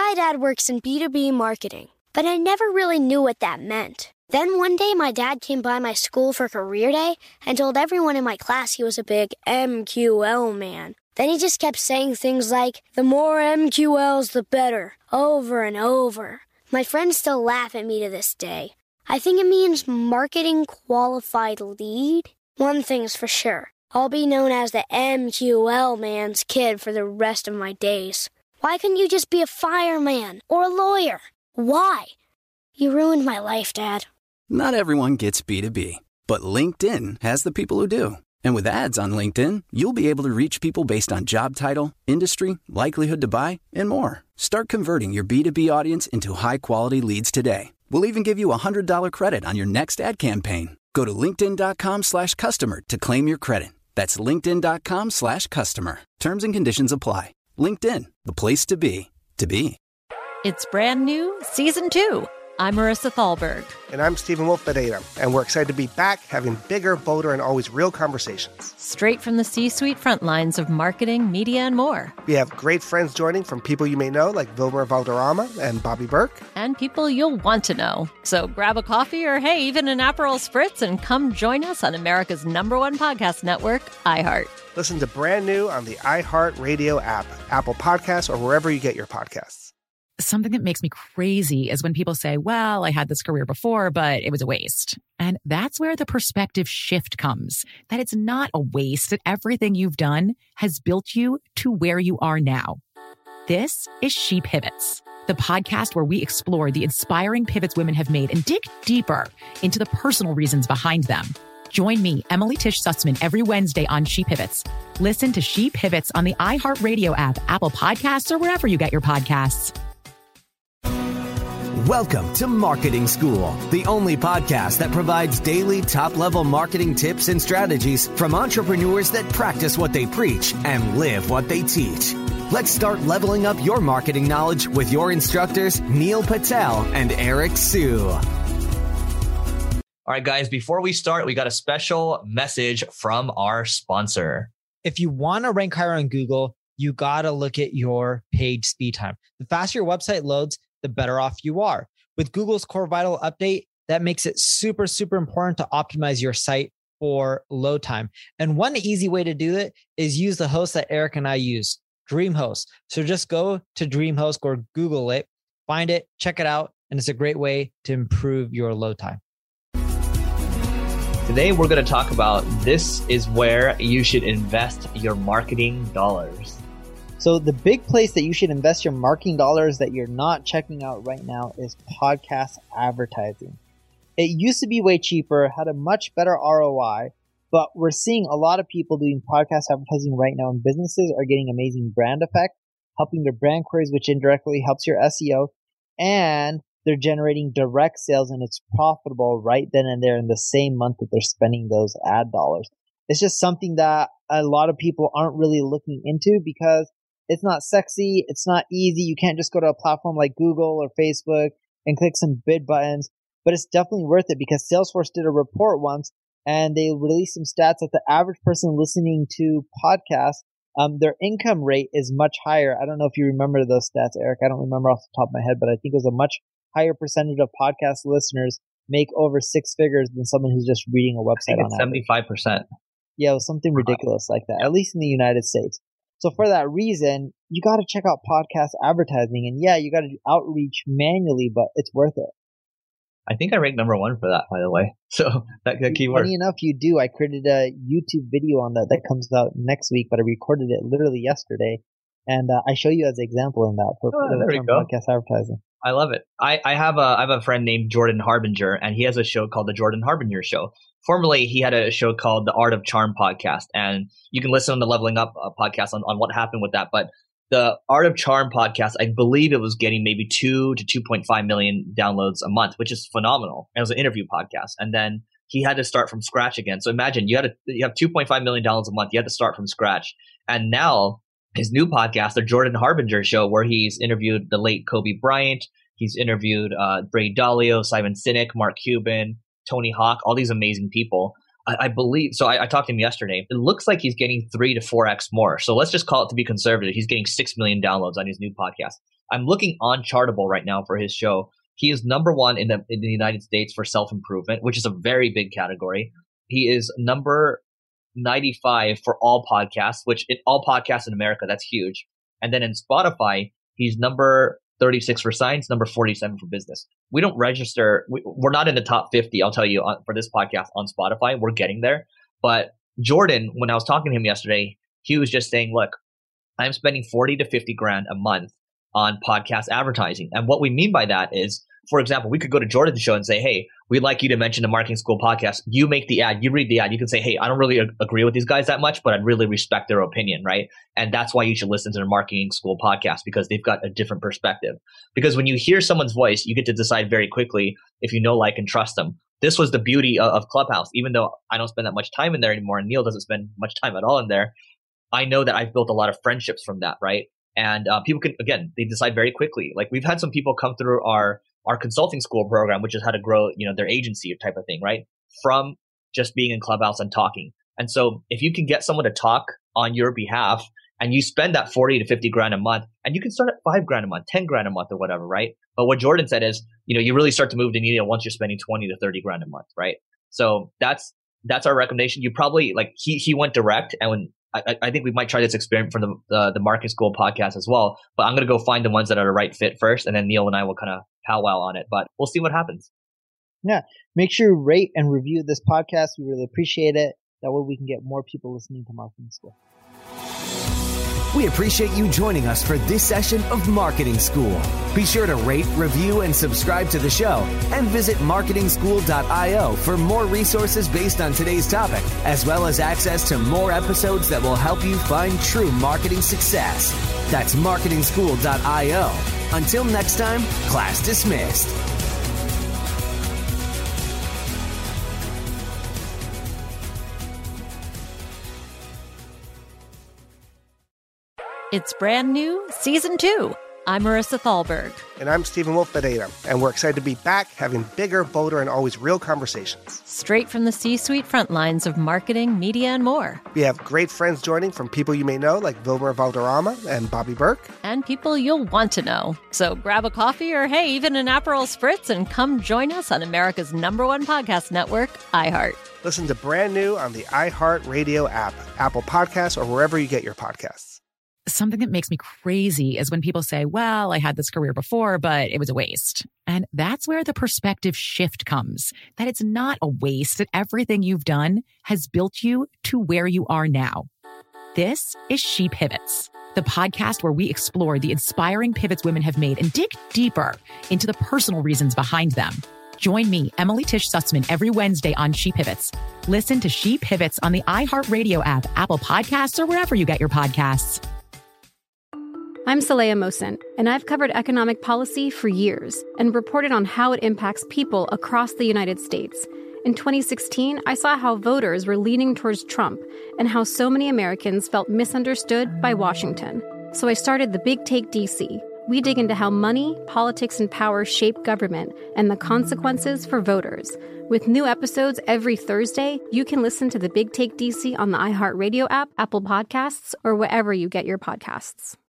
My dad works in B2B marketing, but I never really knew what that meant. Then one day, my dad came by my school for career day and told everyone in my class he was a big MQL man. Then he just kept saying things like, the more MQLs, the better, over and over. My friends still laugh at me to this day. I think it means marketing qualified lead. One thing's for sure, I'll be known as the MQL man's kid for the rest of my days. Why couldn't you just be a fireman or a lawyer? Why? You ruined my life, Dad. Not everyone gets B2B, but LinkedIn has the people who do. And with ads on LinkedIn, you'll be able to reach people based on job title, industry, likelihood to buy, and more. Start converting your B2B audience into high-quality leads today. We'll even give you a $100 credit on your next ad campaign. Go to linkedin.com/customer to claim your credit. That's linkedin.com/customer. Terms and conditions apply. LinkedIn, the place to be, to be. It's brand new, Season 2. I'm Marissa Thalberg. And I'm Stephen Wolf Pereira. And we're excited to be back having bigger, bolder, and always real conversations. Straight from the C-suite front lines of marketing, media, and more. We have great friends joining from people you may know, like Vilmer Valderrama and Bobby Burke. And people you'll want to know. So grab a coffee or, hey, even an Aperol Spritz and come join us on America's #1 podcast network, iHeart. Listen to Brand New on the iHeart Radio app, Apple Podcasts, or wherever you get your podcasts. Something that makes me crazy is when people say, well, I had this career before, but it was a waste. And that's where the perspective shift comes, that it's not a waste, that everything you've done has built you to where you are now. This is She Pivots, the podcast where we explore the inspiring pivots women have made and dig deeper into the personal reasons behind them. Join me, Emily Tish Sussman, every Wednesday on She Pivots. Listen to She Pivots on the iHeartRadio app, Apple Podcasts, or wherever you get your podcasts. Welcome to Marketing School, the only podcast that provides daily top-level marketing tips and strategies from entrepreneurs that practice what they preach and live what they teach. Let's start leveling up your marketing knowledge with your instructors, Neil Patel and Eric Sue. All right, guys, before we start, we got a special message from our sponsor. If you want to rank higher on Google, you got to look at your page speed time. The faster your website loads, the better off you are. With Google's Core Vital update, that makes it super, super important to optimize your site for load time. And one easy way to do that is use the host that Eric and I use, DreamHost. So just go to DreamHost or Google it, find it, check it out, and it's a great way to improve your load time. Today, we're going to talk about this is where you should invest your marketing dollars. So the big place that you should invest your marketing dollars that you're not checking out right now is podcast advertising. It used to be way cheaper, had a much better ROI, but we're seeing a lot of people doing podcast advertising right now, and businesses are getting amazing brand effect, helping their brand queries, which indirectly helps your SEO, and they're generating direct sales, and it's profitable right then and there in the same month that they're spending those ad dollars. It's just something that a lot of people aren't really looking into because it's not sexy. It's not easy. You can't just go to a platform like Google or Facebook and click some bid buttons, but it's definitely worth it because Salesforce did a report once and they released some stats that the average person listening to podcasts, their income rate is much higher. I don't know if you remember those stats, Eric. I don't remember off the top of my head, but I think it was a much higher percentage of podcast listeners make over 6 figures than someone who's just reading a website on average. 75%. Yeah, it was something ridiculous like that, at least in the United States. So for that reason, you got to check out podcast advertising. And yeah, you got to do outreach manually, but it's worth it. I think I ranked #1 for that, by the way. So that keyword. Funny enough, you do. I created a YouTube video on that comes out next week, but I recorded it literally yesterday. And I show you as an example in that for the term podcast advertising. I love it. I have a friend named Jordan Harbinger, and he has a show called The Jordan Harbinger Show. Formerly, he had a show called The Art of Charm podcast, and you can listen on the Leveling Up podcast on what happened with that. But the Art of Charm podcast, I believe it was getting maybe 2 to 2.5 million downloads a month, which is phenomenal. And it was an interview podcast. And then he had to start from scratch again. So imagine you have 2.5 million downloads a month. You had to start from scratch. And now his new podcast, The Jordan Harbinger Show, where he's interviewed the late Kobe Bryant. He's interviewed Ray Dalio, Simon Sinek, Mark Cuban, Tony Hawk, all these amazing people. I believe, so I talked to him yesterday. It looks like he's getting 3 to 4x more. So let's just call it, to be conservative, he's getting 6 million downloads on his new podcast. I'm looking on Chartable right now for his show. He is number one in the United States for self-improvement, which is a very big category. He is number 95 for all podcasts, all podcasts in America, that's huge. And then in Spotify, he's number 36 for science, number 47 for business. We don't register. We're not in the top 50, I'll tell you, for this podcast on Spotify. We're getting there. But Jordan, when I was talking to him yesterday, he was just saying, look, I'm spending 40 to 50 grand a month on podcast advertising. And what we mean by that is, for example, we could go to Jordan's show and say, hey, we'd like you to mention the Marketing School podcast. You make the ad, you read the ad. You can say, hey, I don't really agree with these guys that much, but I really respect their opinion, right? And that's why you should listen to the Marketing School podcast, because they've got a different perspective. Because when you hear someone's voice, you get to decide very quickly if you know, like, and trust them. This was the beauty of Clubhouse. Even though I don't spend that much time in there anymore, and Neil doesn't spend much time at all in there, I know that I've built a lot of friendships from that, right? And people can, again, they decide very quickly. Like, we've had some people come through our consulting school program, which is how to grow, their agency type of thing, right? From just being in Clubhouse and talking. And so if you can get someone to talk on your behalf and you spend that 40 to 50 grand a month, and you can start at 5 grand a month, 10 grand a month or whatever, right? But what Jordan said is, you really start to move the needle once you're spending 20 to 30 grand a month, right? So that's our recommendation. You probably, like, he went direct, and when I think we might try this experiment for the Marketing School podcast as well, but I'm going to go find the ones that are the right fit first, and then Neil and I will kind of powwow on it, but we'll see what happens. Yeah. Make sure you rate and review this podcast. We really appreciate it. That way we can get more people listening to Marketing School. We appreciate you joining us for this session of Marketing School. Be sure to rate, review, and subscribe to the show, and visit marketingschool.io for more resources based on today's topic, as well as access to more episodes that will help you find true marketing success. That's marketingschool.io. Until next time, class dismissed. It's brand new, Season 2. I'm Marissa Thalberg. And I'm Stephen Wolf Pereira, and we're excited to be back having bigger, bolder, and always real conversations. Straight from the C-suite front lines of marketing, media, and more. We have great friends joining from people you may know, like Wilmer Valderrama and Bobby Burke. And people you'll want to know. So grab a coffee or, hey, even an Aperol Spritz and come join us on America's #1 podcast network, iHeart. Listen to Brand New on the iHeart Radio app, Apple Podcasts, or wherever you get your podcasts. Something that makes me crazy is when people say, well, I had this career before, but it was a waste. And that's where the perspective shift comes, that it's not a waste, that everything you've done has built you to where you are now. This is She Pivots, the podcast where we explore the inspiring pivots women have made and dig deeper into the personal reasons behind them. Join me, Emily Tish Sussman, every Wednesday on She Pivots. Listen to She Pivots on the iHeartRadio app, Apple Podcasts, or wherever you get your podcasts. I'm Saleha Mohsin, and I've covered economic policy for years and reported on how it impacts people across the United States. In 2016, I saw how voters were leaning towards Trump and how so many Americans felt misunderstood by Washington. So I started The Big Take DC. We dig into how money, politics, and power shape government and the consequences for voters. With new episodes every Thursday, you can listen to The Big Take DC on the iHeartRadio app, Apple Podcasts, or wherever you get your podcasts.